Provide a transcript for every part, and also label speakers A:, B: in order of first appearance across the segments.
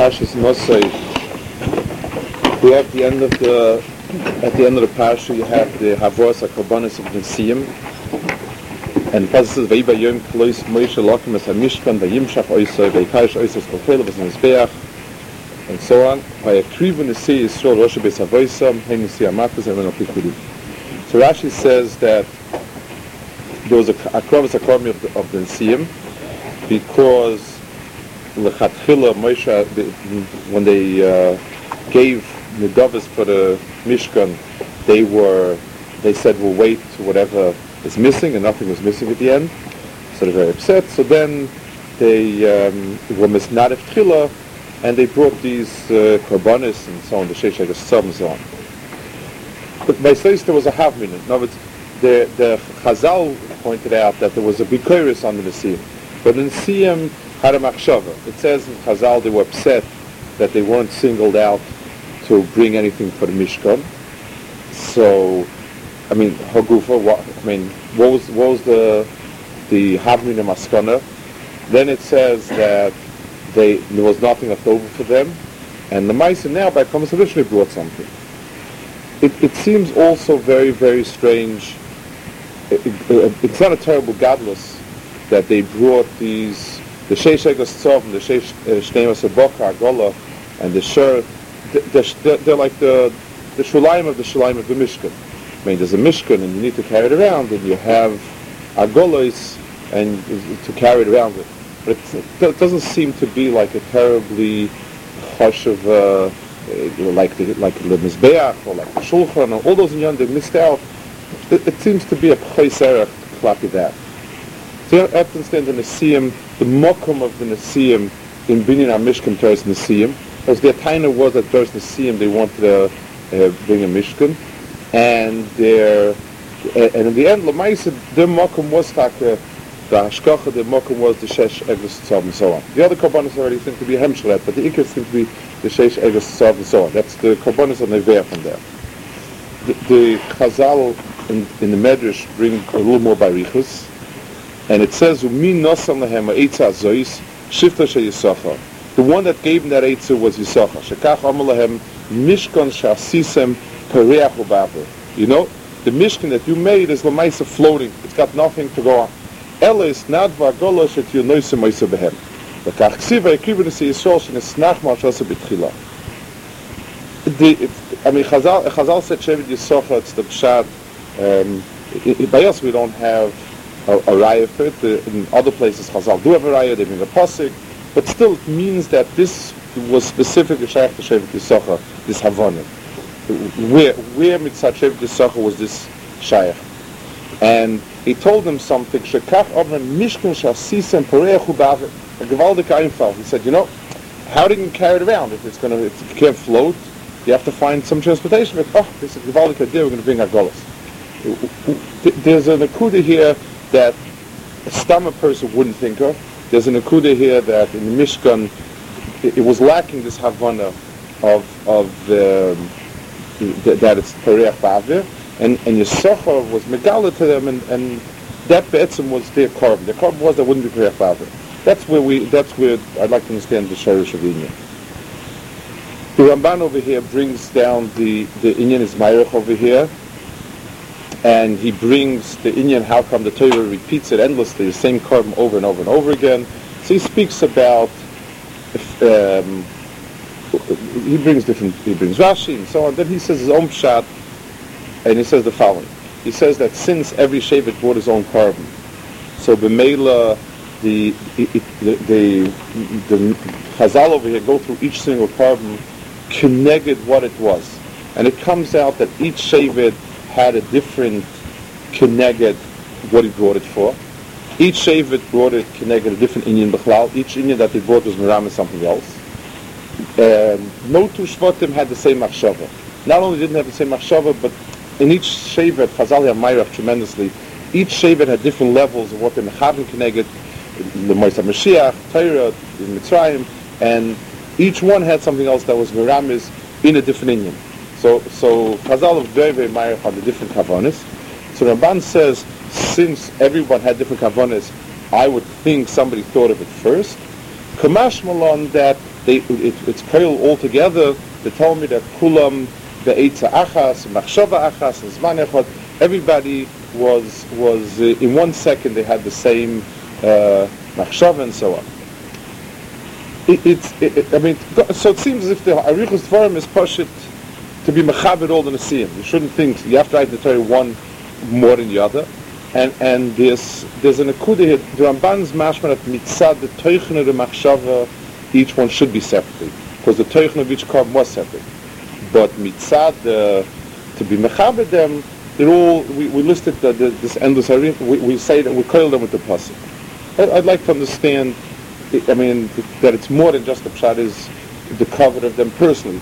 A: Parshas Nosai, we have the end of the at the end of the parsha you have the Havos HaKorbanos of Nesiim, and the passage says Vayba Yom Klois Moshe Lakim Es HaMishkan Vayimshach Oisai Vaykayish Oisai Skofel V'Zim Mizbeach, and so on. Vayakrivu Nesi Yisrael Rosh Beis Havoisam Hein Nesi Amakus and Menopikudi. So Rashi says that there was a Krovas HaKorban of the Nesiim because L'chatchila Moshe, when they gave the Nedavos for the Mishkan, they said we'll wait to whatever is missing, and nothing was missing at the end. So they're very upset. So then they were misnadif tchila, and they brought these korbanos and so on, the sheish hagasam and so on. But by Slayis there was a half minute. In other words, the Chazal pointed out that there was a bikoris on the Nesiim, but the Nesiim had a machshava. It says in Chazal they were upset that they weren't singled out to bring anything for the Mishkan. So, I mean, Hagufa. What was the Havmina Maskana? Then it says that there was nothing left over for them, and the Maisa now by Kamas originally brought something. It seems also very, very strange. It's not a terrible gadlus that they brought the Sheish Egas Tzov and the Sheish Shnei Masabokar Agola and the Shur. They're like the Shulayim of the Mishkan. I mean, there's a Mishkan and you need to carry it around, and you have Agolos and to carry it around with. But it doesn't seem to be like a terribly hush of like the Mizbeach or like the Shulchan or all those inyan they missed out. It seems to be a Chayserach klapi that. So you have to understand the Nesiim, the Mokum of the Nesiim in Binyan HaMishkan Teres Nesiim, because their taina was that Teres Nesiim they wanted to bring a Mishkan, and in the end, Lamaisa, the Mokum was the Hashkacha, the Mokum was the Shesh Egos Tzav and so on. The other Korbanos already seem to be Hemshlet, but the Ikar seem to be the Shesh Egos Tzav and so on. That's the Korbanos on the Neveah from there. The Chazal in the Medrash bring a little more barichus, and it says, Umi Nosam Lahem Eitza Zois Shifta She Yisachar. The one that gave him that Eitzah was Yisachar. Shekach Amalahem Mishkan Shasisem Pereach Ubaber. You know, the Mishkan that you made is Lamaisa floating. It's got nothing to go on. Elis Nadva Gola Shet Yonoisa Maisa Behem. Lekach Ksiva Ekrivu Nesi Yisrael Shenesnach Ma'ashasa B'tchila. I mean, Chazal said Shevet Yisachar, it's the Pshat. By us we don't have a raya for it. In other places Chazal do have a raya, they bring a pasuk. But still, it means that this was specifically shaykh to Shevet Yisachar, this Havana. Where mitzvah Shevet Yisachar was this shaykh? And he told them something. Shekach Avram Mishkan Shasisem Pereach Ubav a Gevaldik Einfall. He said, you know, how do you carry it around if if you can't float? You have to find some transportation. But this is Gevaldik idea. We're going to bring our golas. There's an akuda here that a stomach person wouldn't think of. There's an akuda here that in the Mishkan it was lacking this Havana of that it's Pereach Bavir, and Yisachar was Megala to them, and that Be'etzim was their korban. Their korban was that wouldn't be Pereach Bavir. That's where I'd like to understand the Sharish of Inyan. The Ramban over here brings down the Inyan is Mayrach over here, and he brings the Inyan, how come the Torah repeats it endlessly, the same korban over and over and over again. So he speaks about, he brings Rashi and so on. Then he says his own pshat, and he says the following. He says that since every Shevet brought his own korban, so b'meila the Chazal over here go through each single korban, connected what it was, and it comes out that each Shevet had a different keneged what he brought it for. Each Shevet brought it keneged a different Inyan B'chlal. Each Inyan that they brought was Meram and something else. No two Shvatim had the same machshava. Not only didn't have the same machshava, but in each Shevet, Chazal Yamayrav tremendously, each Shevet had different levels of what they mechavim keneged, the Moisei Mashiach, Torah, in Mitzrayim, and each one had something else that was Meramis in a different Inyan. So Chazal is very, very ma'arif on the different kavanas. So Ramban says, since everyone had different kavanas, I would think somebody thought of it first. Kamash Malon, that it's koil all together. They told me that kulam be'etza achas, machshava achas, zman echad. Everybody was in 1 second they had the same machshava and so on. So it seems as if the Arichos Dvarim is pashut to be mechabed all the Nesiyim. You shouldn't think you have to write the Torah one more than the other. And there's an akudah here. The Ramban's mashman at mitzad the teichen of the machshava, each one should be separately, because the teichen of each carbon was separate. But mitzad to be mechabed them, they're all we listed this endless arena. We say that we coil them with the pasuk. I'd like to understand. That it's more than just the pshat is the cover of them personally.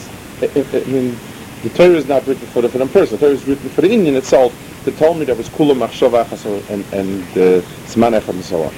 A: The Torah is not written for them personally. The Torah is written for the Indian itself. They told me there was kula machshava achas and zman echad and so on.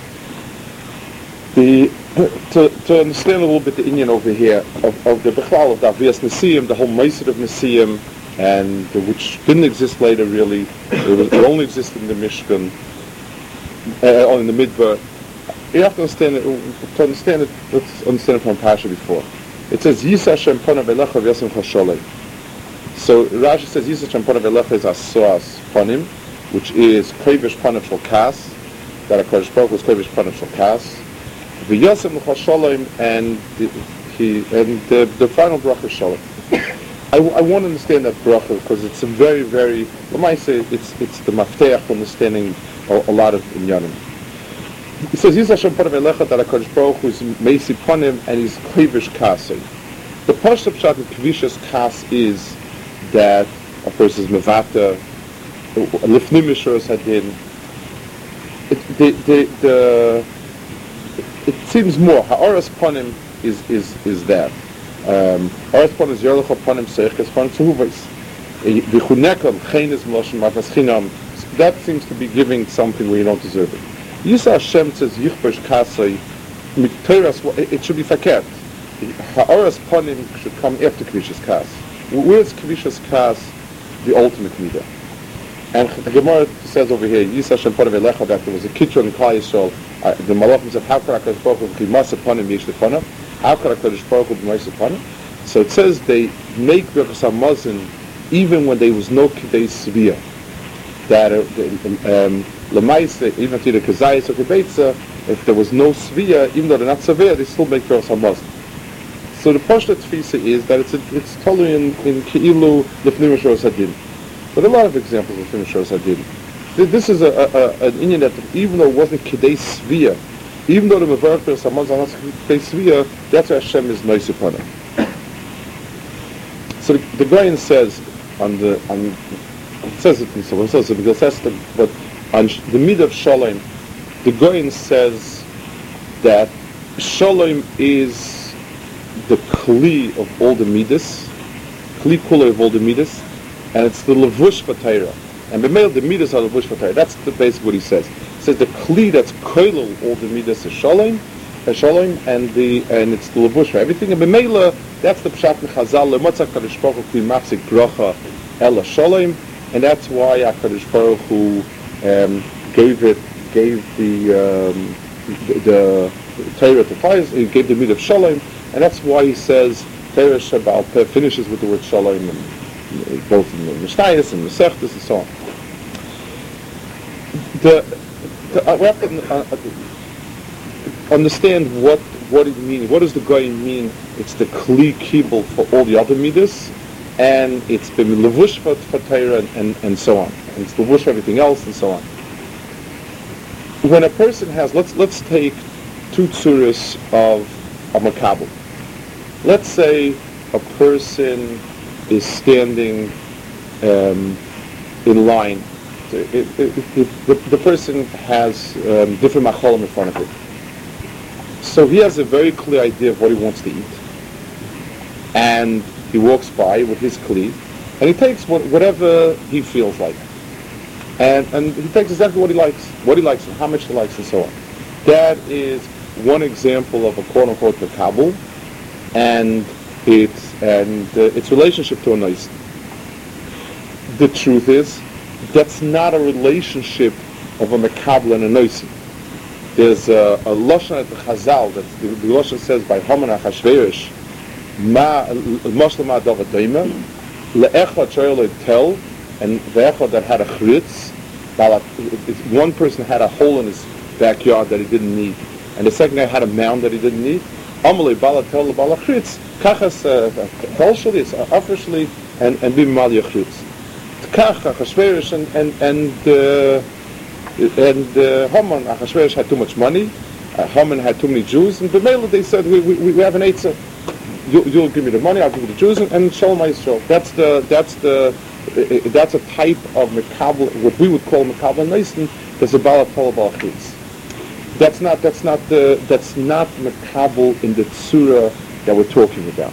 A: To understand a little bit the Indian over here of the bechlal of the Aviyas Nesiyim, the whole Meiser of Nesiyim, and which didn't exist later really. It only existed in the Mishkan, or in the Midbar. You have to understand it. To understand it, let's understand it from Pasha before. It says Yisa Shem Panav Elecha V'Yasim Chasholei. So Rashi says Yisa Shem Panav Elecha is Asoas Panim, which is Kovish Panav Shel Kas. That HaKadosh Baruch was Kovish Panav Shel Kas. V'Yasim Chasholei and the final bracha Sholem. I want to understand that bracha because it's a very, very. I might say it's the mafteach for understanding a lot of inyanim. He says, Yisa Hashem Panav Elecha, that HaKadosh Baruch Hu is Meisi Panim, and he's Kvish Kasei. The Pashut Pshat in Kvish's Kas is that a person is Mevata, Lifnim Mishuras Hadin. It seems more. Ha'oras Panim is that. Ha'oras Panim is Yerlecha Panim Seiches Panim Tzehuvais. V'chunekam Chenes Moshe Matas Chinam. That seems to be giving something where you don't deserve it. Yisa Hashem says Yichbash Kasei. It should be fakert. Ha'oras Panim should come after Kvish's Kas. Where's Kvish's Kas the ultimate midah? And the Gemara says over here, Yisa Hashem Panav Elecha, that there was a kitchen in Klal Yisrael. The Malachim said, how could HaKadosh Baruch Hu be Masa Panim Yish Lefanah? How could HaKadosh Baruch Hu be Masa Panim? So it says they make Birchas HaMazon even when there was no Kidei Sviyah. That Lamaisa, even to the Kazayas or Kebeitza, if there was no Sviyah, even though they're not severe, they still make Birchas HaMazon. So the Pashta Tfisa is that it's totally in Ke'ilu Lefnim Mishuras Hadin. But a lot of examples of Lefnim Mishuras Hadin. This is an Indian that even though it wasn't Kidei Sviyah, even though the Mevarach Birchas HaMazon was Kidei Sviyah, that's why Hashem is nice upon it. So the Goyen says it says it in so it says it because that's but on the mid of Shalom, the Goyen says that Shalom is the kli of all the midas, kli kula of all the midas, and it's the levush v'tayra. And b'meil the midas are levush v'tayra. That's the basic what he says. He says the kli that's koilel all the midas is shalom, and it's the levush for everything. And b'meil that's the pshat mechazal lemotzak Kadosh Baruch Hu kli machzik bracha ela shalom, and that's why Kadosh Baruch Hu gave the Torah to fire. He gave the mid of shalom. And that's why he says Torah Shabbat finishes with the word Shalom, and both in the Mishnayos and the Sechtes and so on. We have to understand what it means. What does the Goyim mean? It's the Kli Kibul for all the other midas, and it's the Levush for Torah and so on. And it's Levush for everything else and so on. When a person has, let's take two tzuras of a makabel. Let's say a person is standing in line. The person has different macholim in front of him. So he has a very clear idea of what he wants to eat. And he walks by with his kli, and he takes whatever he feels like. And he takes exactly what he likes and how much he likes and so on. That is one example of a quote-unquote makabel, and its relationship to a nice. The truth is, that's not a relationship of a makabel and a nice. There's a lashon at the Chazal that the lashon says by Haman Achashverosh, Ma Moshe Ma Davar Doima, leEchad Shoyel Tel, and the echad that had a chritz. One person had a hole in his backyard that he didn't need, and the second guy had a mound that he didn't need. Amalei Bala Tel Bala Chritz, Kachas Kolshali, officially, and Bimal Yachritz. Kach Achashverosh and Haman Achashverosh had too much money. Haman had too many Jews, and B'meila they said we have an eitzah. You'll give me the money, I'll give you the Jews, and Shalom Yisrael. That's a type of Mekabel, what we would call Mekabel Neisen. There's a Bala Tol Bala Chritz. That's not Mekabel in the Tzura that we're talking about.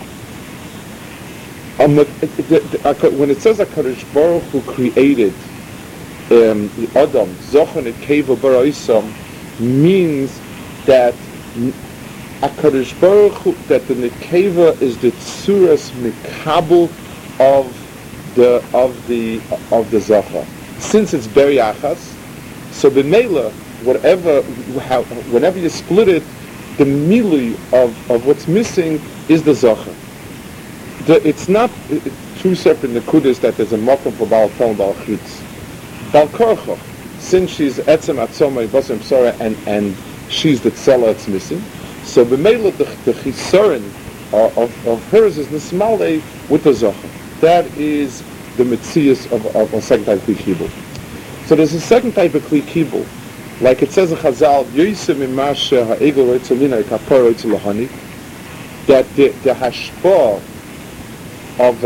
A: When it says HaKadosh Baruch Hu created Adam, Zochon et Keva Bara Isam, means that HaKadosh Baruch Hu, that the Nekeva is the Tzuras Mekabel of the Zochar. Since it's Beri Achas, so B'meila, whenever you split it, the milui of what's missing is the Zochar. It's not two separate nekudas that there's a makom for Baal Tel and Baal Chritz. Baal Korchoch, since she's Etzem Atzomah Yivosem Sora and she's the tzela it's missing, so b'meila the chisaron of hers is nismalei with the Zochar. That is the metzias of a second type of Kli Kibul. So there's a second type of Kli Kibul, like it says in Chazal, Yoisem Imasha Ha'egel Roitzolina Kapar Roitzolahani, that the hashpah of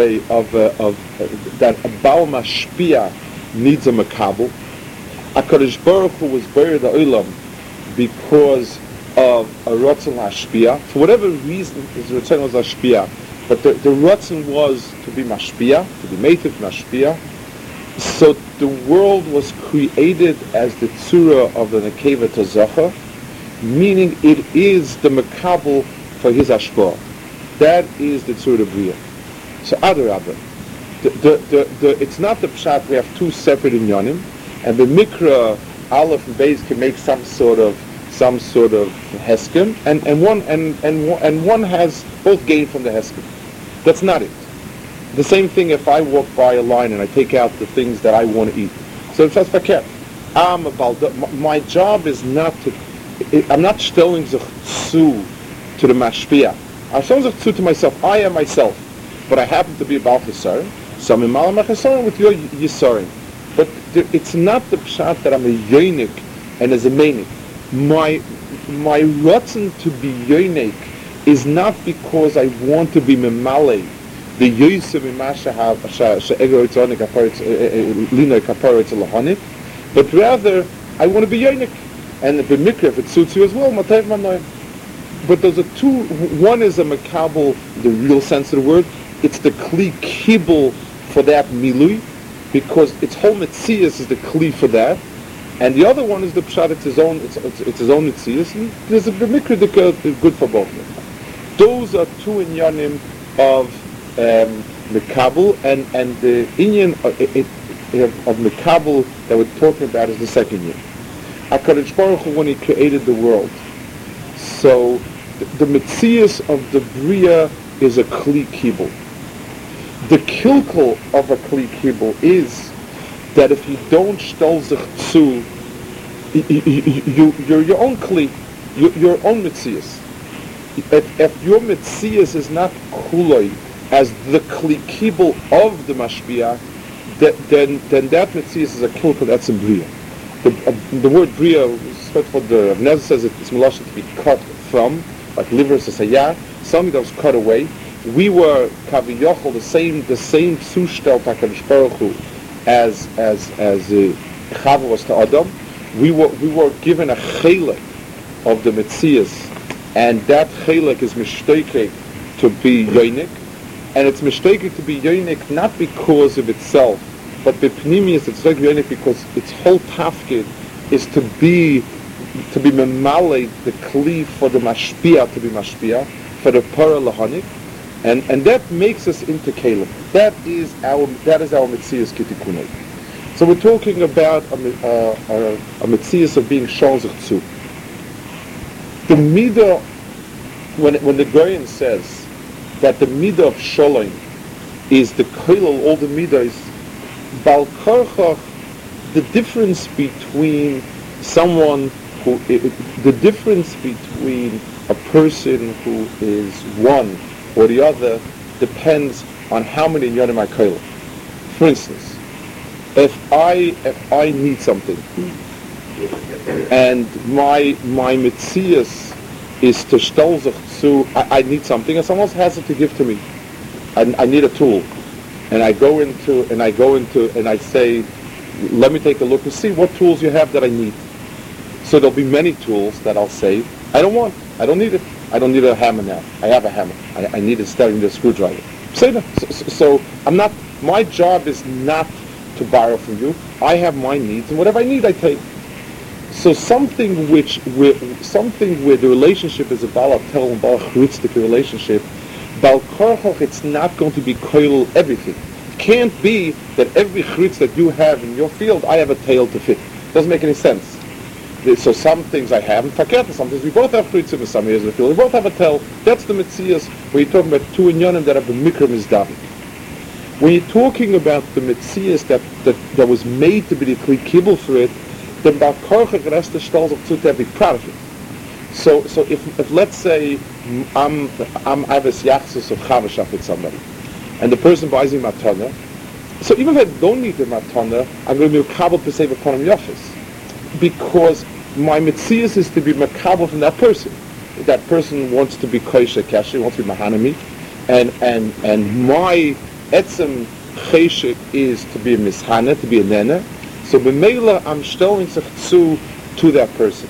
A: that a Baal Mashpia needs a Makabel. HaKadosh Baruch Hu was buried the Olam because of a Ratzon Hashpia. For whatever reason, his Ratzon was Hashpia, but the Ratzon was to be Mashpia, to be mated Mashpia. So the world was created as the Tzura of the Nekeva to Zochar, meaning it is the Makabel for his Hashpah. That is the Tzura Bria. So Adarabah, it's not the pshat we have two separate inyanim, and the mikra aleph and beis can make some sort of heskim, and one has both gain from the heskim. That's not it. The same thing if I walk by a line and I take out the things that I want to eat. So it's just fakir. My job is not to. I'm not stelling zu to the mashpia. I'm stelling zu to myself. I am myself. But I happen to be a Baal Chisaron, so I'm a Malam HaChisaron with your Yisaron. But it's not the pshat that I'm a Yonik and as a Menik. My rotzen to be Yonik is not because I want to be Memale, the Yosef Imasha She'ego Ritzonik Lina Kaparitz Lahanik, but rather I want to be Yonik. And the Mikra, if it suits you as well, Matev Manoim. But those are two. One is a Makabel, the real sense of the word. It's the Kli Kibul for that Milui, because its whole Metzias is the Kli for that, and the other one is the Pshat, it's his own Metzias, and there's a Mikra good for both of them. Those are two inyanim of Mekabel, and the inyan of Mekabel that we're talking about is the second year. HaKadosh Baruch Hu, when he created the world, so the Metzias of the Bria is a Kli Kibul. The kilkel of a Kli Kibul is that if you don't shtel zich zu, you're your own Kli, your own Metzias. If your Metzias is not kuloi as the Kli Kibul of the Mashpia, then that Metzias is a kilkel, that's in Bria. The word Bria, what the Rav Nezer says, it's melashon to be cut from, like liver is a sayah, something that was cut away. We were kaviyochel the same zushtel HaKadosh Baruch Hu as Chava was to Adam. We were given a chelek of the Metzias, and that chelek is mishtokek to be yonik, and it's mishtokek to be yonik not because of itself, but b'pnimius it's like yonik because its whole tafkid is to be memale the kli for the mashpia to be mashpia for the para lahanik. And that makes us into Caleb. That is our Metzias Kitikunai. So we're talking about a Metzias of being Shon Zich Zu. The midah, when the Goyen says that the midah of shalom is the koilel, all the midas, bal korchach, the difference between someone who, the difference between a person who is one or the other depends on how many inyanim I koilel. For instance, if I need something, and my mitzias is to shtel sich zu, I need something, and someone else has it to give to me. I need a tool, and I go into and I say, let me take a look and see what tools you have that I need. So there'll be many tools that I'll say, I don't need it. I don't need a hammer now. I have a hammer. I need a screwdriver. So I'm not. My job is not to borrow from you. I have my needs, and whatever I need, I take. So something where the relationship is a balak tel and balak chutzdik relationship, bal korchach, it's not going to be koil everything. It can't be that every chutz that you have in your field, I have a tail to fit. Doesn't make any sense. So some things I have, and fakert, some things we both have chutzim in some areas of the field. We both have a tail. That's the mitzias where you're talking about two inyanim that have the mikra mizdavi. When you're talking about the mitzias that was made to be the kli kibbul for it, then bal korchach rest the shtel of to every part of it. So if let's say I have a yachzus of chavashaf with somebody, and the person buys me matana, so even if I don't need the matana, I'm going to be makabel to save upon him yafis, because my mitzias is to be makabel from that person. That person wants to be kosher kasher, wants to be mahanami, and my etzem cheshek is to be a mishana, to be a nena. So b'meila I'm shtelling sich to that person.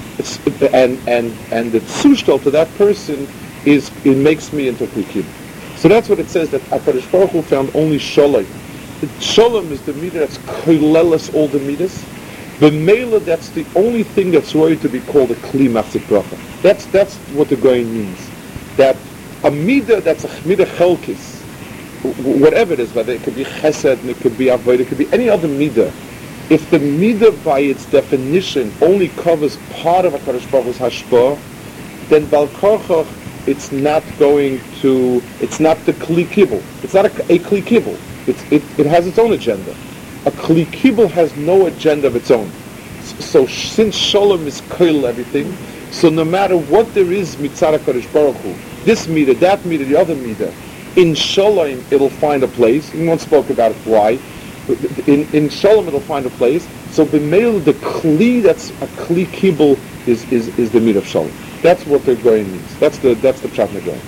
A: And the zushtel to that person it makes me into klikim. So that's what it says, that HaKadosh Baruch Hu found only shalom. The shalom is the midah that's koileles all the midas. B'meila, that's the only thing that's worthy to be called a kli machzik bracha. That's what the Goyen means. That a midah that's a midah chelkis, whatever it is, whether it could be chesed, and it could be avodah, it could be any other midah. If the midah by its definition only covers part of HaKadosh Baruch Hu's hashpah, then bal korchach, it's not the kli kibbul. It's not a kli kibbul. It has its own agenda. A kli kibbul has no agenda of its own. So since shalom is koil everything, so no matter what there is mitzad HaKadosh Baruch Hu, this midah, that midah, the other midah, in shalom it'll find a place. We once spoke about it, why. In shalom it'll find a place. So b'meil, the kli that's a kli kibbul is the midah of shalom. That's what the Goyen means. That's the pshat Goyen.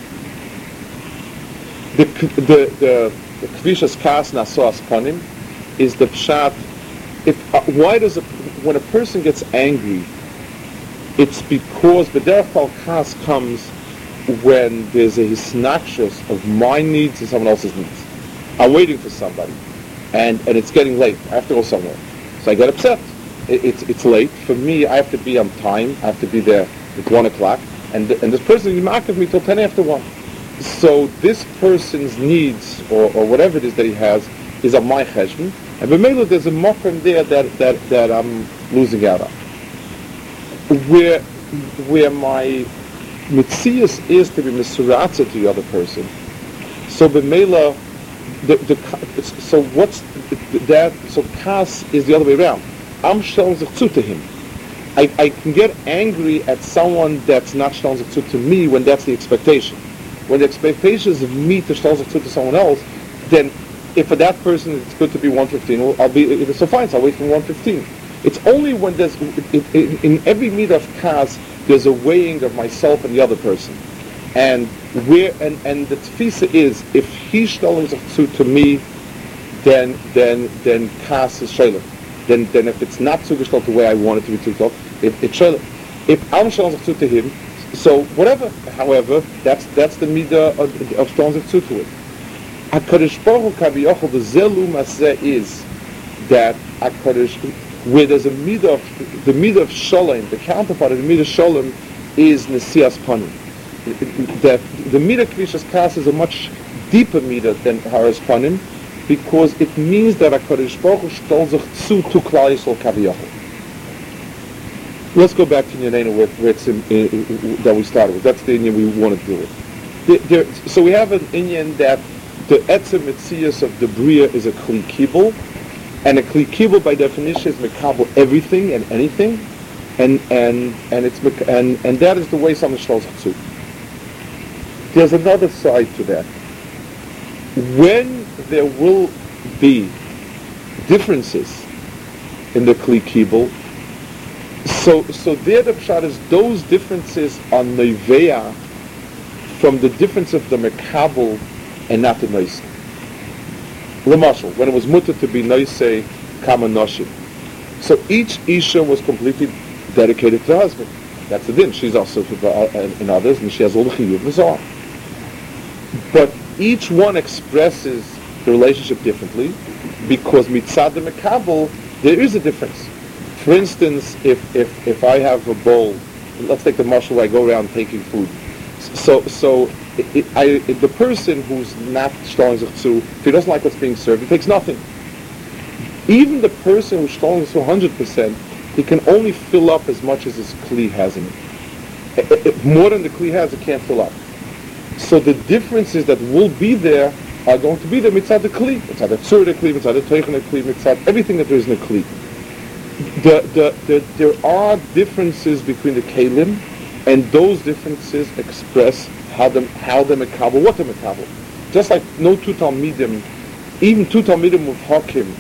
A: The kvishas kas nasoas panim is the pshat. When a person gets angry, it's because the derech kol kas comes when there's a hisnachshus of my needs and someone else's needs. I'm waiting for somebody, and it's getting late. I have to go somewhere, so I get upset. It's late for me. I have to be on time. I have to be there at 1 o'clock, and this person is marking me till 10 after 1. So this person's needs or whatever it is that he has is of my cheshbon, and b'meila there's a mokum there that I'm losing out on. Where my mitzias is to be misuratza to the other person. So b'meila, so what's that? So kas is the other way around. I'm shteln zechzu to him. I can get angry at someone that's not shteln zechzu to me when that's the expectation. When the expectation is of me to shteln zechzu to someone else, then if for that person it's good to be 1:15, I'll be so fine. So I'll wait from 1:15. It's only when there's in every meet of kas there's a weighing of myself and the other person, and the tefisa is if he's shteln zechzu to me, then kas is shalom. Then if it's not zugestellt the way I want it to be zugestellt, it's shalom. If I'm shteln zechzu to him, so whatever. However, that's the midah of shteln zechzu to it. HaKadosh Baruch Hu Kaviyochel, the zelu maseh is that HaKadosh, where there's a midah the midah of shalom, the counterpart of the midah of shalom is nesias panim. The midah kvishas kas is a much deeper midah than haras panim, because it means that HaKadosh Baruch Hu shtel zechzu to Klal Yisrael Kaviyochel. let's go back to Yanena where it's that we started with. That's the Inyan we want to deal with. So we have an Inyan that the Etzem Metzias of the Bria is a Kli Kibul, and a Kli Kibul by definition is Mekabel everything and anything, and that is the way something Shlosh Tzuk. There's another side to that. When there will be differences in the Kli Kibul, so there the pshat is those differences are Neveya from the difference of the Mekabel and not the Noise. L'mashal, when it was mutter to be Noise Kama Noshim. So each Isha was completely dedicated to her husband. That's the din. She's also in others, and she has all the chiyuv and so on. But each one expresses the relationship differently, because mitzad the Mekabel, there is a difference. For instance, if I have a bowl, let's take the mashal where I go around taking food. So the person who's not shtolen zechzu, if he doesn't like what's being served, he takes nothing. Even the person who's shtolen zechzu 100%, he can only fill up as much as his kli has in it. More than the kli has, it can't fill up. So the differences that will be there are going to be there mitzad the kli, mitzad the tzur the kli, mitzad the teichen the kli, mitzad everything that there is in the kli. There are differences between the kelim, and those differences express how the mekabel, what the mekabel. Just like no two talmidim, even two talmidim with hakim,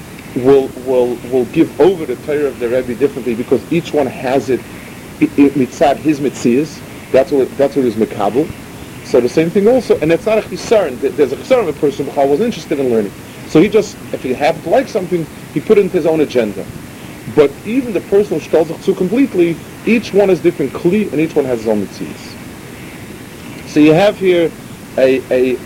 A: will give over the Torah of the Rebbe differently, because each one has it mitzad his mitzias. That's what is mekabel. So the same thing also, and it's not a chisaron. There's a chisaron of a person who wasn't interested in learning. So he just, if he happened to like something, he put it into his own agenda. But even the person who shtalzach zu completely, each one has different kli, and each one has his own mitzias. So you have here a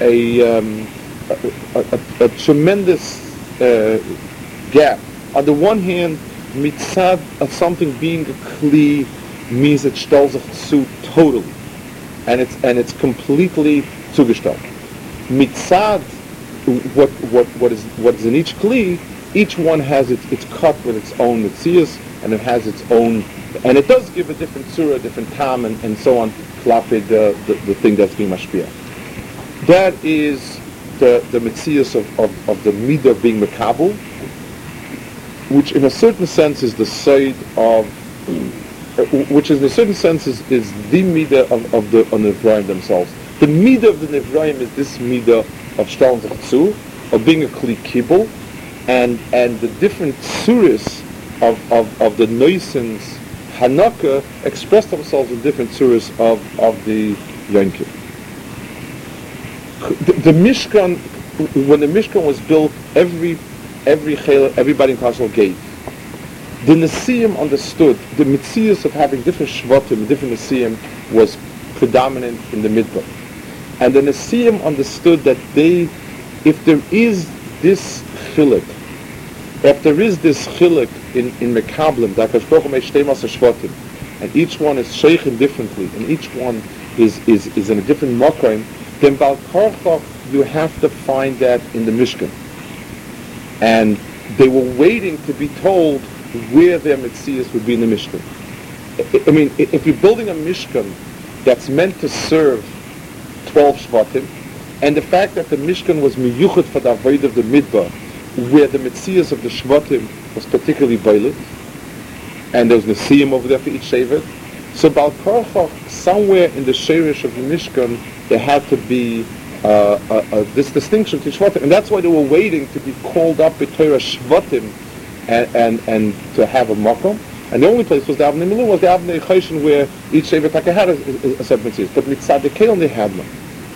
A: tremendous gap. On the one hand, mitzad of something being a kli means it shtalzach zu totally, and it's completely zugestellt. Mitzad, what is in each kli, each one has it's cut with its own mitzias, and it has its own, and it does give a different surah, different tam, and so on, klapid, the thing that's being mashpia. That is the mitzias of the midah being mekabel, which in a certain sense is the side of, which in a certain sense is the midah of the Nevraim themselves. The midah of the Nevraim is this midah of shtalon zechzu, of being a kli kibul, and the different surahs of the Noisens Hanukkah express themselves in different surahs of the Yom Kippur. The Mishkan, when the Mishkan was built, everybody in Kasel gave. The Nesiim understood the mitzias of having different shvatim, different Nesiim was predominant in the Midbar. And the Nesiim understood that if there is this chilek, if there is this chilek in Mekablim, that Hakadosh Baruch Hu made shtei masar shvatim, and each one is sheikhin differently, and each one is in a different makom, then Bal Karcha, you have to find that in the Mishkan. And they were waiting to be told where their mitzias would be in the Mishkan. I mean, if you're building a Mishkan that's meant to serve 12 Shvatim, and the fact that the Mishkan was miyuchet for the avoid of the Midbar, where the mitzias of the Shvatim was particularly violent, and there was Nesiim over there for each Shevet, so Bal Karcha, somewhere in the Sheirish of the Mishkan, there had to be this distinction to Shvatim, and that's why they were waiting to be called up with Torah Shvatim and to have a makom. And the only place was the Avnei Milu, was the Avnei Choshen, where each Shevet had a separate mitzvah. But Mitzad the Keil they had none.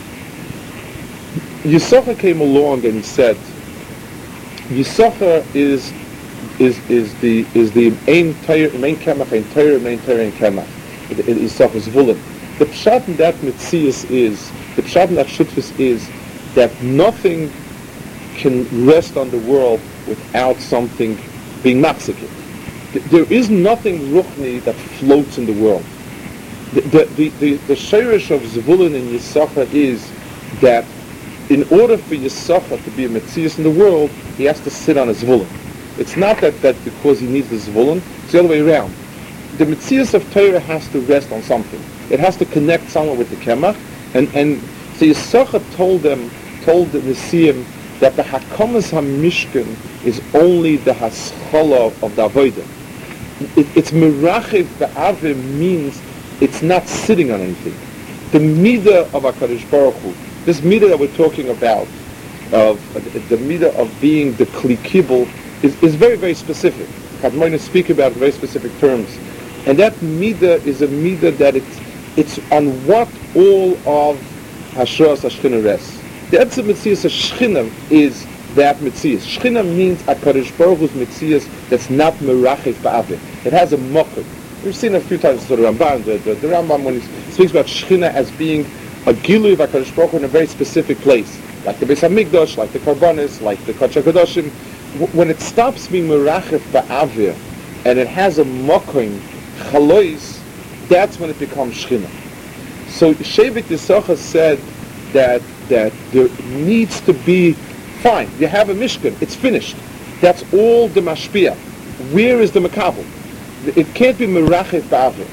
A: Yisachar came along and he said, Yisachar is the main kemach, main Torah, main kemach. Yisachar is Zvulun. The pshat in that mitzias is, the pshat in that shutfus is that nothing can rest on the world without something being machziket. There is nothing ruchni that floats in the world. The shirish of Zvulun and Yisachar is that in order for Yisachar to be a metzias in the world, he has to sit on a Zvulun. It's not that because he needs the Zvulun, it's the other way around. the Metzias of Torah has to rest on something. It has to connect somewhere with the Kemach. And so Yisachar told the Nesiim that the Hakamas HaMishkan is only the Haschala of the Avodah. It's Merachiv Ba'aveh means it's not sitting on anything. The Midah of HaKadosh Baruch Hu, this Midah that we're talking about, of the Midah of being the Kli Kibul, is very, very specific. Kadmonim speak about very specific terms. And that Midah is a Midah that it's on what all of Hashras HaShechina rests. The Etzem Metzias HaShechina is that Metzias. Shechina means HaKadosh Baruch Hu's Metzias that's not Merachif Ba'aveh. It has a Mokud. We've seen a few times the Rambam, the Rambam when he speaks about Shechina as being a Gilui of HaKadosh Baruch Hu in a very specific place. Like the Beis HaMikdash, like the Karbanis, like the Kodesh HaKadoshim. When it stops being Merachif Ba'aveh and it has a Mokud, Chalois, that's when it becomes Shechina. So Shevet Yisachar said that there needs to be, fine, you have a Mishkan, it's finished. That's all the Mashpia. Where is the Makabel? It can't be Merachif Ba'aveh.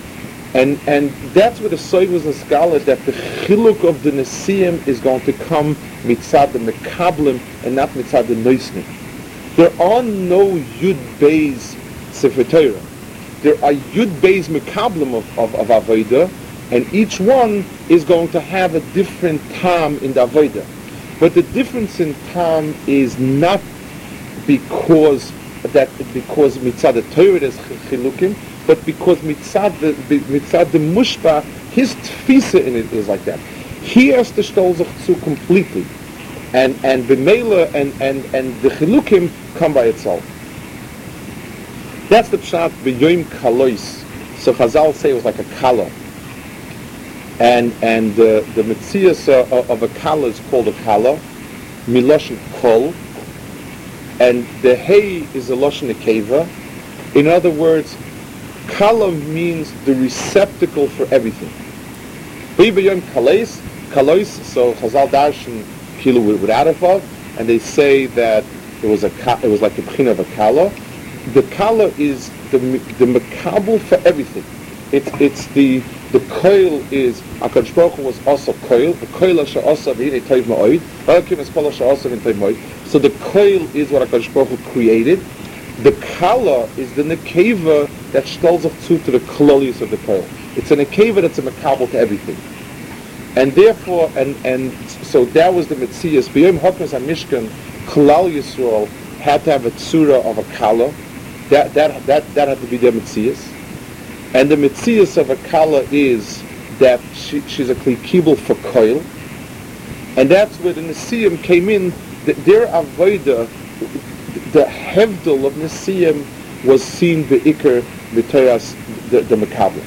A: And that's where the Soy was in Skala, that the Chiluk of the Nesiim is going to come mitzad the Mekablim and not mitzad the Noisnim. There are no Yud Beis Sefer Torah. There are Yud Beis Mekablim of Avodah, and each one is going to have a different tam in the Avodah. But the difference in tam is not because mitzad the Torah is chilukim, but because mitzad the mushpa, his tfisa in it is like that. He has to stol sich zu completely, and b'meila and the chilukim come by itself. That's the pshat b'yoyim kalois. So Chazal say it was like a kala. And the Metzias of a kala is called a kala, miloshen kol, and the hay is a loshen nekeva. In other words, kala means the receptacle for everything. B'yom kalois, so Chazal darshan kilu without a vav, and they say that it was like a b'china of a kala. The kala is the makabel for everything. It's the koil is HaKadosh Baruch Hu was also koil. The koil she'asa v'hinei toiv ma'od. Ha'akim es kol she'asa v'hinei toiv ma'od. So the koil is what HaKadosh Baruch Hu created. The kala is the nekeva that shtolz to the klolius of the koil. It's a nekeva that's a makabel to everything. And therefore, and so that was the Metzias. B'yom Hokmas HaMishkan, Klal Yisrael had to have a tzura of a kala. That had to be their Metzias. And the Metzias of a kala is that she's a Kli Kibul for koil. And that's where the Nesiim came in. Their Avodah, the Hevdel of Nesiim was seen be'ikr b'toras the Mekabel.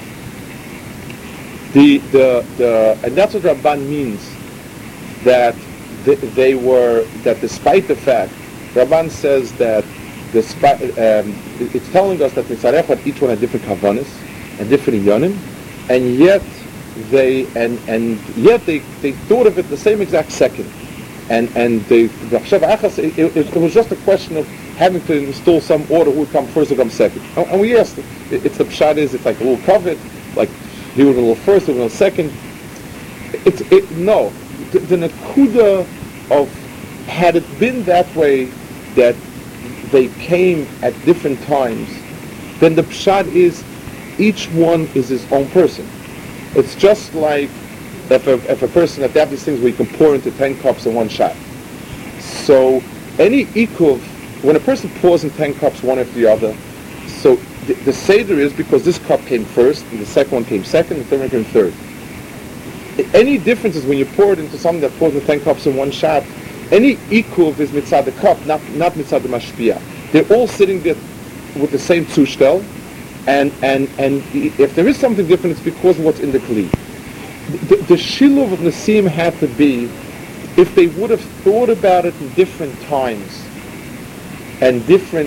A: And that's what Ramban means, that that despite the fact, Ramban says that despite, it's telling us that Mitzarech each one had different kavanas and different inyanim, and yet they thought of it the same exact second, and it was just a question of having to install some order who would come first or come second. And we asked, it's the pshat is it's like a little covet, like he would go a little first, he would go second. No, the nakuda of had it been that way that they came at different times, then the pshat is each one is his own person. It's just like if a person, if they have these things where you can pour into 10 cups in one shot. So any ikuv, when a person pours in 10 cups one after the other, so the seder is because this cup came first, and the second one came second, the third one came third. Any difference is when you pour it into something that pours in 10 cups in one shot, any ikuv is mitzad the cup, not mitzad the mashpia. They're all sitting there with the same zushtel, and if there is something different, it's because of what's in the kli. The shiluv of Nesiim had to be, if they would have thought about it in different times, and different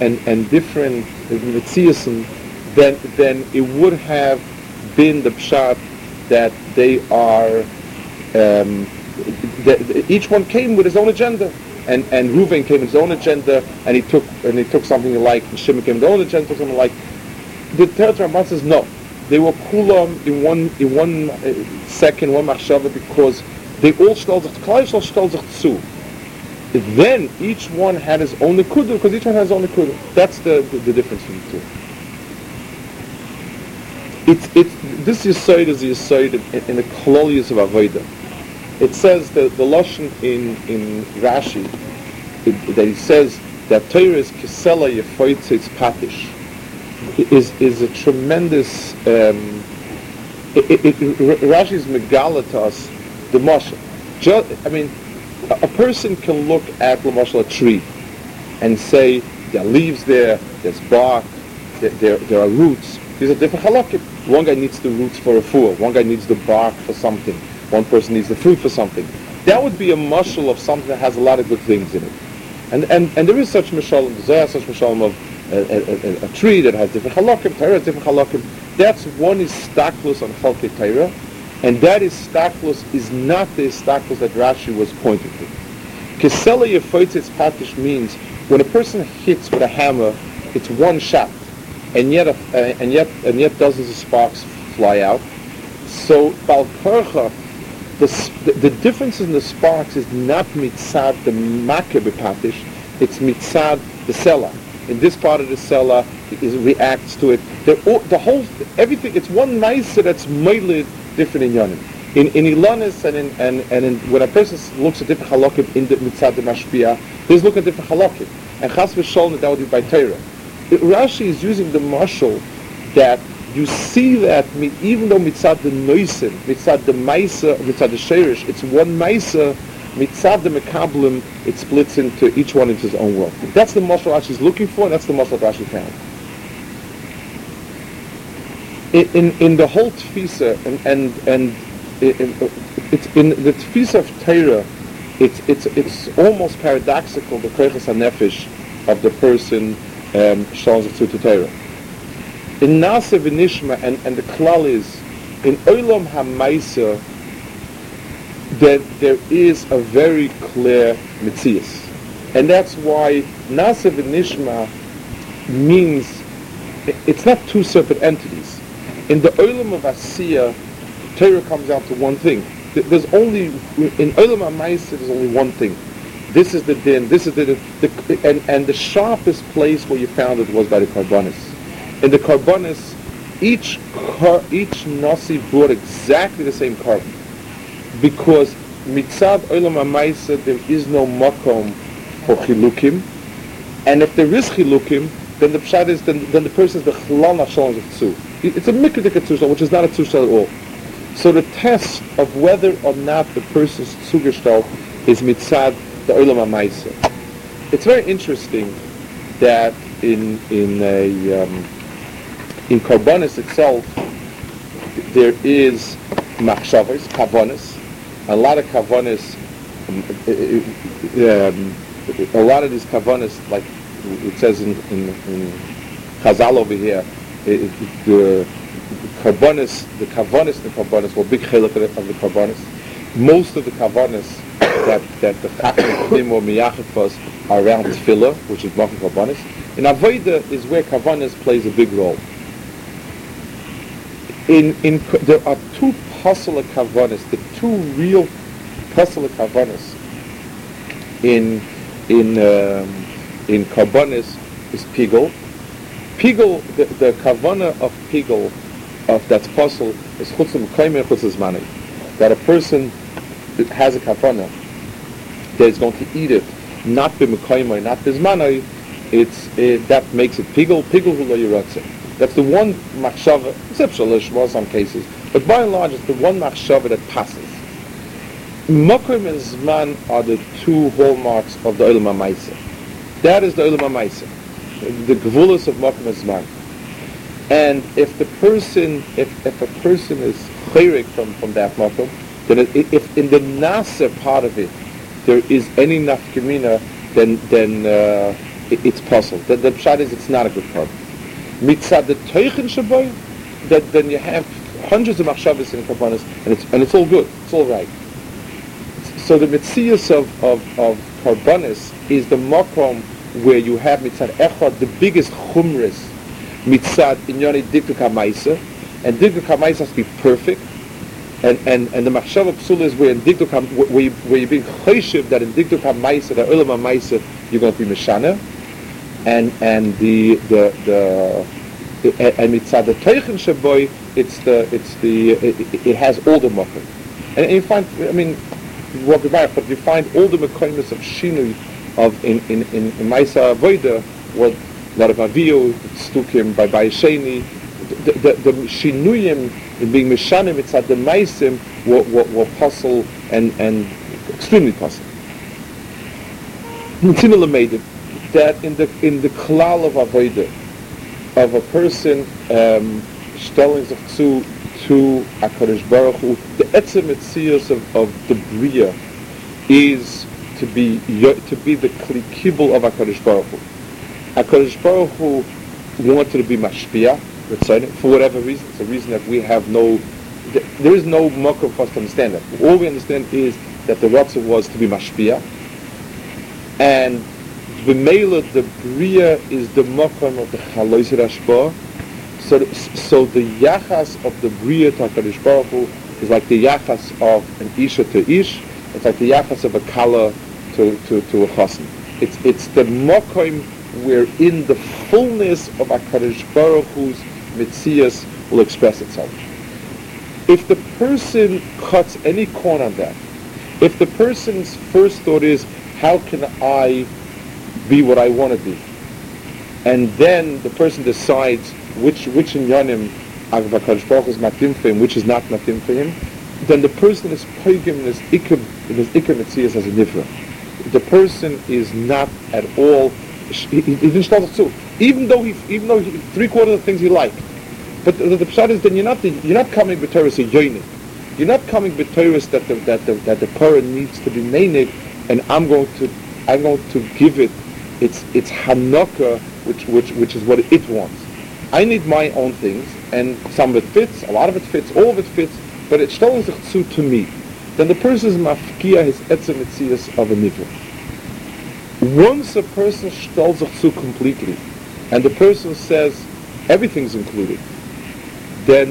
A: mitziasim, then it would have been the pshat that they are. Each one came with his own agenda, and Reuven came with his own agenda, and he took something he liked, and Shimon came with his own agenda, took something he liked. The Teretz Ramban says no. They were kulam in one second, one machshava, because they all shtel sich, Klal Yisrael shtel sich zu. Then each one had his own nekuda, because each one has his own nekuda. That's the difference between the two. This yisoid is the yisoid in the kololius of avodah. It says the lashon in Rashi that he says that Torah is kisela yefoitzitz patish is a tremendous. Rashi is megala to us the mashal. A person can look at the mashal a tree and say there are leaves there, there's bark, there are roots. These are different halakim. One guy needs the roots for a fool. One guy needs the bark for something. One person needs the fruit for something. That would be a mashal of something that has a lot of good things in it. And there is such mashalim. There is such mashalim of a tree that has different halakim. Torah has different halakim. That's one is staklus on chalkei Torah, and that is staklus is not the staklus that Rashi was pointing to. Kesela yefoitzitz patish means when a person hits with a hammer, it's one shot, and yet dozens of sparks fly out. So bal korcha, the difference in the sparks is not mitzad the makeh b'patish, it's mitzad the sela. In this part of the sela, it reacts to it. The whole everything. It's one ma'aser that's made different in yonim. In ilanis and when a person looks at different halakim in the mitzad the mashpia, he's looking at different halakim. And chas v'sholem that would be by Torah. Rashi is using the mashal that you see that even though mitzad the noisim, mitzad the ma'aser, mitzad the sheirish, it's one ma'aser. Mitzad the mekablim, it splits into each one into his own world. That's the mashal Rashi is looking for, and that's the mashal Rashi found. In the whole tefisa, it's in the tefisa of Torah, it's almost paradoxical the koiches hanefesh of the person shalom zu to Torah. In Nasa v'nishma and the klal is in olam ha'maisa that there is a very clear mitzias, and that's why Nasa v'nishma means it's not two separate entities. In the olam of Asiya, Torah comes out to one thing. There's only in olam ha'maisa there's only one thing. This is the din. This is the and the sharpest place where you found it was by the karbanis. In the karbanis, each nasi brought exactly the same carbon, because mitzad olam ha'maisa there is no makom for chilukim, and if there is chilukim, then the pshat is then the person is the chalal nafshalom of tzu. It's a mikdadik tzusha, which is not a tzusha at all. So the test of whether or not the person's tzugeshtal is mitzad the olam ha'maisa. It's very interesting that in karbanis itself there is machshavos, kavanis. A lot of kavanis, a lot of these kavanis, like it says in Chazal over here, the kavanis, the kavanis were big chelik of the kavanis. Most of the kavanis that the chacham or miyachifos are around tefillah, which is makom kavanis. In avodah is where kavanis plays a big role. There are two pasal kavanis, the two real pasal kavanis in karbanis is pigul. Pigul, the kavana of pigul, of that's pasal, is chutzim kaimer chutzim mani. That a person that has a kavana that is going to eat it, not b'mekaimer, not b'zmanai, that makes it pigul hula yiratze. That's the one machshava, except shalish, well, some cases. But by and large, it's the one machshava that passes. Makom and Zman are the two hallmarks of the Olam HaMaisa. That is the Olam HaMaisa, the gvulos of Makom and Zman. And if a person is chayrik from that Makom, then if in the Nasa part of it there is any nafkamina, then it's possible. The pshat is it's not a good part. Mitzad the teichen shaboy, that then you have hundreds of machshavas in karbanos, and it's all good, it's all right. So the mitzias of karbanos is the makom where you have mitzad echad, the biggest chumras, mitzad inyoni dikduk ha'maisa, and dikduk ha'maisa has to be perfect, and the machshava psula is where in dikduk where you're being choshev that in dikduk ha'maisa, the olam ha'maisa, you're going to be meshana, and mitzad the teichen shaboy, it has all the makom, and you find, I mean, but you find all the mekoymes of shinui of in Maisa Avoda, what a lot of Avio, Stukim, by Sheni, the Shinuyim in being Mishanim, it's at the Maisim were possible and extremely possible. Nitzimela made it that in the klal of Avoda, of a person stelling sich to HaKadosh Baruch Hu, the etzem etzios of the Bria is to be the kli kibul of HaKadosh Baruch Hu. HaKadosh Baruch Hu wanted to be mashpia, for whatever reason. It's a reason that we have there is no mokum for us to understand that. All we understand is that the Ratzah was to be mashpia, and b'meila the Bria is the mokum of the chalois rashba. So the yachas of the Bria to HaKadosh Baruch Hu is like the yachas of an isha to ish. It's like the yachas of a kala to a chassan. It's the mokoim wherein the fullness of HaKadosh Baruch Hu's mitzias will express itself. If the person cuts any corner on that, if the person's first thought is, how can I be what I want to be? And then the person decides which inyanim HaKadosh Baruch Hu is matim for him, which is not matim for him, then the person is poigim in his ikar mitzias as a nivra. The person is not at all. He didn't start to, even though he 3/4 of the things he liked. But the pshat is then you're not coming with Torah a yoinik. You're not coming with Torah that the Torah needs to be meinik, and I'm going to give it its hanukah, which is what it wants. I need my own things, and some of it fits, a lot of it fits, all of it fits, but it's shtelling sich zu to me. Then the person is mafkia his etzem etzias of a nivra. Once a person shtells sich zu completely, and the person says everything's included, then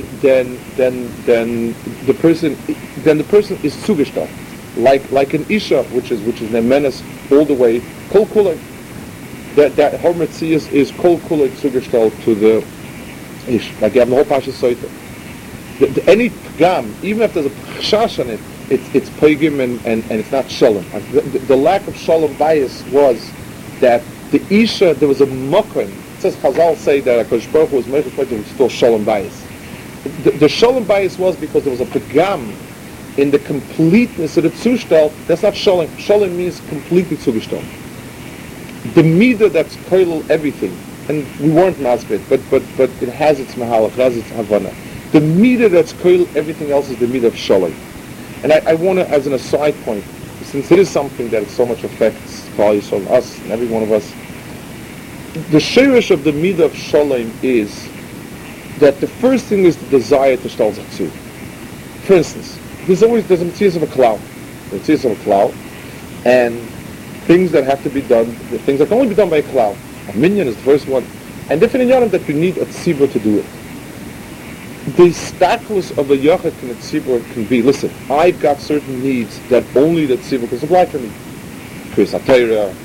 A: the person is zugestellt, like an isha, which is nemenes all the way kol kulay. That her metzias is kol kulay zugestellt to the ish. Like you have the whole pasha soita. Any pgam, even if there's a chash on it, it's pogim and it's not shalom. The lack of shalom bias was that the isha, there was a mokum. It says Chazal say that HaKadosh Baruch Hu was meichel to restore shalom bias. The shalom bias was because there was a pgam in the completeness of the zushtel. That's not shalom. Shalom means completely zugestellt. The midah that's koilel everything, and we weren't masbet, but it has its mahalach, it has its havana. The midah that's koilel everything else is the midah of shalom. And I want to, as an aside point, since it is something that so much affects Klal Yisrael, us, and every one of us, the shirish of the midah of shalom is that the first thing is the desire to shtal zachzu. For instance, there's a mitzvah of a cloud. The mitzvah of a cloud, and things that have to be done, the things that can only be done by a cloud. A minyan is the first one, and different inyanim that you need a tzibur to do it. The status of a yachid and a tzibur can be, listen, I've got certain needs that only the tzibur can supply for me. Kriyas HaTorah,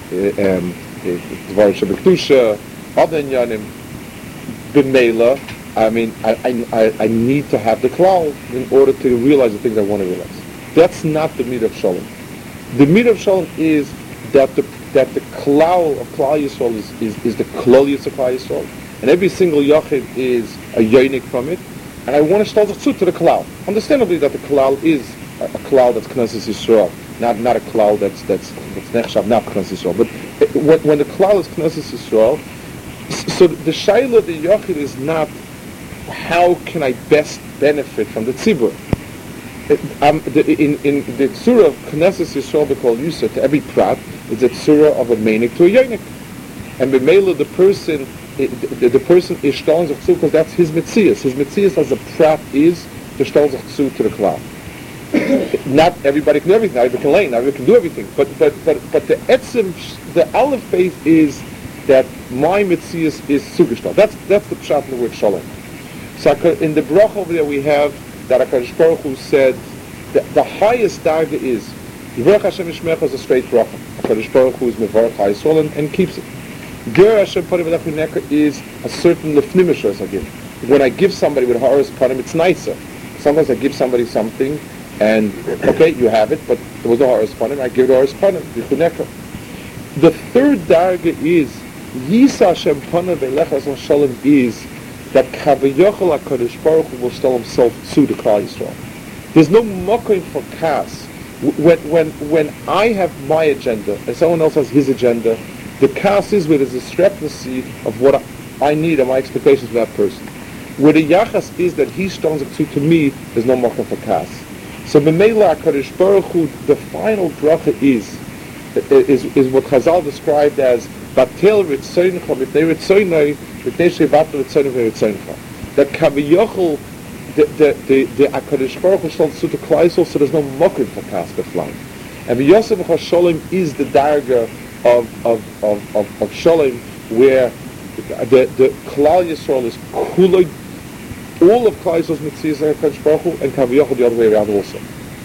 A: Dvar Shabbat, other inyanim, b'meila. I mean, I need to have the cloud in order to realize the things I want to realize. That's not the midah of shalom. The midah of shalom is that the klal of Klal Yisrael is the klolius of Klal Yisrael, and every single yachid is a yonik from it, and I want to shtal zechut to the klal. Understandably, that the klal is a klal that's Knesset Yisrael, not a klal that's nechshav not Knesset Yisrael. But when the klal is Knesset Yisrael, so the shayla of the yachid is not how can I best benefit from the tzibur. In the surah of Knesset Yisrael, they call Yusuf, to every prat is a surah of a menik to a yonik. And b'meila the person is shtal zechut because that's his mitzias. His mitzias as a prat is to shtal zechut to the klal. Not everybody can do everything. Not everybody can lay. Not everybody can do everything. But the etzim, the aleph base is that my mitzias is zugestellt. That's the pshat in the word shalom. So in the bracha over there we have that HaKadosh Baruch Hu said that the highest darga is Yivarech Hashem Yishmecha is a straight bracha. HaKadosh Baruch Hu is mevarach Yisrael and keeps it. Ger Hashem Panim V'Lech Mineka is a certain lefnimishos I give. When I give somebody with ha'aras panim, it's nicer. Sometimes I give somebody something, and okay, you have it, but there was no ha'aras panim. I give it ha'aras panim, v'chuneka. The third darga is Yisa Hashem Panim V'Lech Yisrael Shalom is that Kavayachal HaKadosh Baruch Hu will stall himself to the Klal Yisrael. There's no mockering for kas. When I have my agenda and someone else has his agenda, the kas is where there's a discrepancy of what I need and my expectations of that person. Where the yachas is that he stalls it to me, there's no mockering for kas. So B'meila HaKadosh Baruch Hu, the final bracha is what Chazal described as Batel Ritzoincha Mipnei Ritzoinai Mipnei Shevatel Ritzoinai Ritzoincha. That Kaviyachol, the HaKadosh Baruch Hu stalls to the Klal Yisrael, so there's no mockering for kas b'flam. And V'yosef HaSholem is the darga of Sholem, where the Klal Yisrael is kulay, all of Klal Yisrael's mitzias HaKadosh Baruch Hu, and Kaviyachol the other way around also.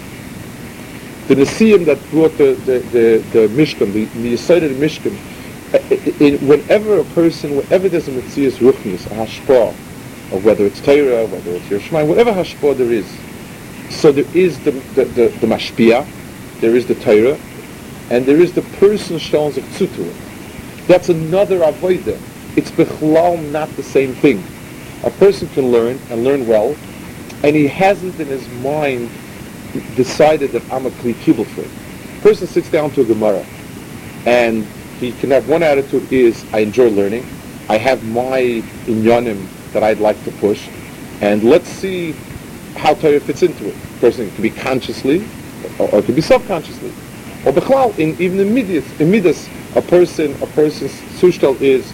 A: The Nesiim that brought the Mishkan, the Yesod of the Mishkan, whenever there's a mitzias ruchnis, a hashpah, or whether it's Torah, whether it's Yerushalayim, whatever hashpah there is, so there is the mashpia, there is the Torah, and there is the person showing of tzutu. That's another avodah. It's bechlal not the same thing. A person can learn and learn well, and he hasn't in his mind decided that I'm a kli kibul for it. A person sits down to a Gemara, and he can have one attitude is, I enjoy learning, I have my inyanim that I'd like to push, and let's see how Torah fits into it. A person can be consciously, or it can be subconsciously. Or bechlal, even in midas, a person's sustal is,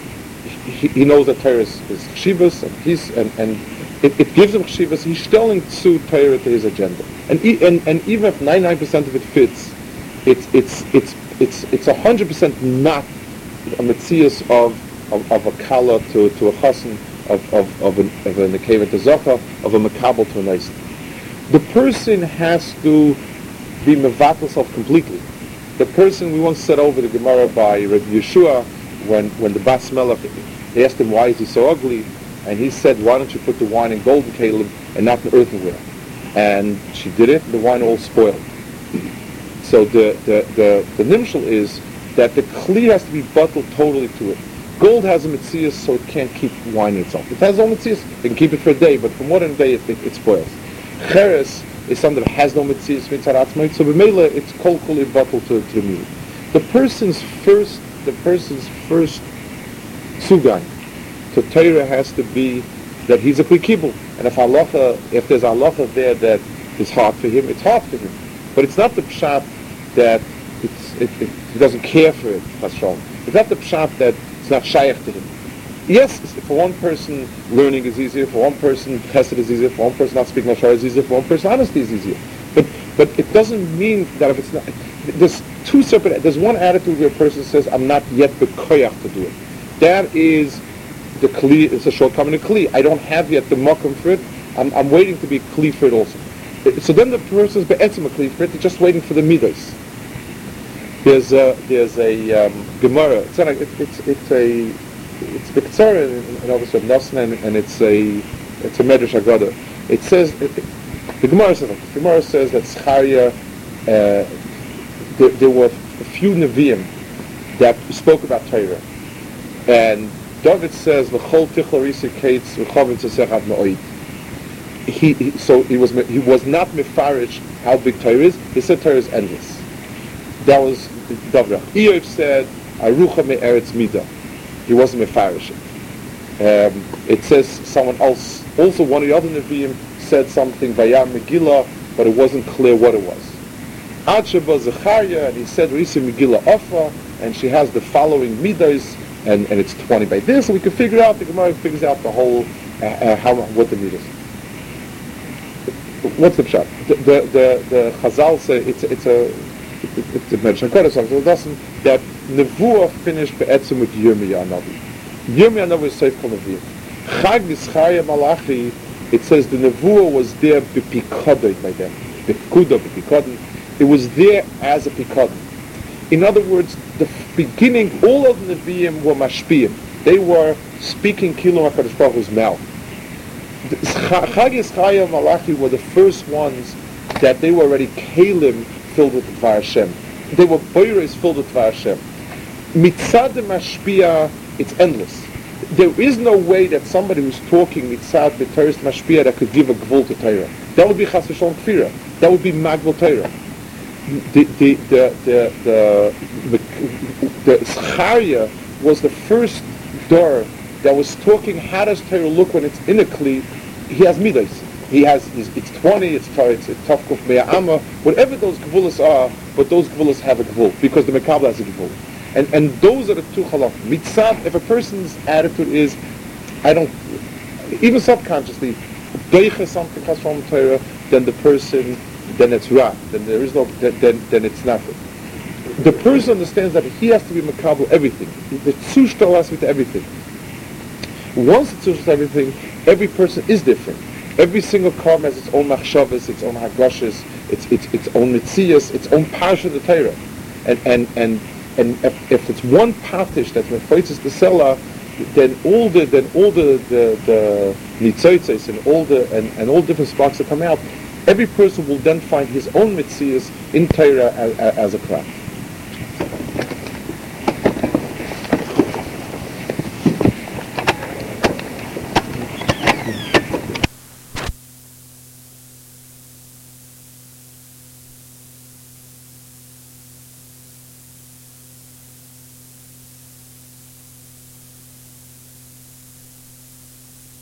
A: he knows that Torah is chshivas, and it gives him chshivas. He's telling to Torah to his agenda, and even if 99% of it fits, it's 100% not a metzias of a kala to a chassan, of a nekeva to zocha, of a makabel to a nice. The person has to be mevatel self completely. The person, we once said over the Gemara by Rabbi Yeshua, when the Bas Melech, they asked him why is he so ugly, and he said, why don't you put the wine in golden kalim and not in earthenware? And she did it, and the wine all spoiled. So the nimshal is that the kli has to be bottled totally to it. Gold has a mitzias, so it can't keep wine in itself. It has no mitzias, it can keep it for a day, but for more than a day it spoils. Cheres is something that has no mitzias, so b'meila it's kol kuli bottled to the meal. The person's first sugan to Torah has to be that he's a kli kibul. And if there's halacha there that is hard for him, it's hard for him. But it's not the pshat that he doesn't care for it, Hashem. It's not the pshat that it's not shaykh to him. Yes, for one person, learning is easier. For one person, chesed is easier. For one person, not speaking Lashon is easier. For one person, honesty is easier. But it doesn't mean that if it's not... There's two separate... There's one attitude where a person says, I'm not yet bekoyach to do it. That is the kli, it's a shortcoming of kli. I don't have yet the makom for it. I'm waiting to be kli for it also. So then the person's be'etzim a kli for it. They're just waiting for the midas. There's a Gemara. It's B'Ktsara in Obvious of Nosson, and it's a Medrash Haggadah. It says the Gemara says that Zechariah there were a few Nevi'im that spoke about Torah, and David says L'chol tichol risi kates v'chavim tzesechad ma'oid. He was not mefarish how big Torah is. He said Torah is endless. That was David. Eob said Arucha me'eretz midah. He wasn't mefarish. It says someone else, also one of the other Nevi'im, said something Vayam Megillah, but it wasn't clear what it was. Ad sheba Zechariah, and he said Risi Megillah Ofa, and she has the following midas, and it's 20 by this, and we can figure out, the Gemara figures out the whole, what the midas. What's the pshat? The Chazal say it's a Medrash Haggadah, so it doesn't, that Nevuah finished be'etzim with Yirmiyah Navi. Yirmiyah Navi is Seif Kol Nevi'im. Chag V'Schaya Malachi, it says the Nevuah was there b'pikodoi by them. B'kudo, b'pikodoi. It was there as a pikodoi. In other words, the beginning, all of the Nevi'im were mashpiyim. They were speaking Kilo HaKadosh Baruch Hu's mouth. Chag Yizchaya Malachi were the first ones that they were already kalim filled with Dvar Hashem. They were boiros filled with Dvar Hashem. Mitzad Mashpia, it's endless. There is no way that somebody who's talking Mitzad B'Teres Mashpia that could give a gvul to Torah. That would be Chas V'Shalom Kfira. That would be Magvul Torah. The Zechariah was the first door that was talking how does Torah look when it's in a kli. He has midas. It's 20, it's Tavkuf Mea Amma, whatever those gvulas are, but those gvulas have a gvul, because the Mekabla has a gvul. And those are the two halach. Mitzad, if a person's attitude is, I don't, even subconsciously, deicha something comes from Torah, then the person, then it's ra. Then there is no, then it's nothing. The person understands that he has to be Mekabla everything. The tzushtal has to be everything. Once the tzushtal has everything, every person is different. Every single karm has its own machshavas, its own hagashas, its own mitzias, its own parsha the Torah. And if it's one patish that's mefaitzes the selah, then all the nitzotzes and all different sparks that come out, every person will then find his own mitzias in Torah as a craft.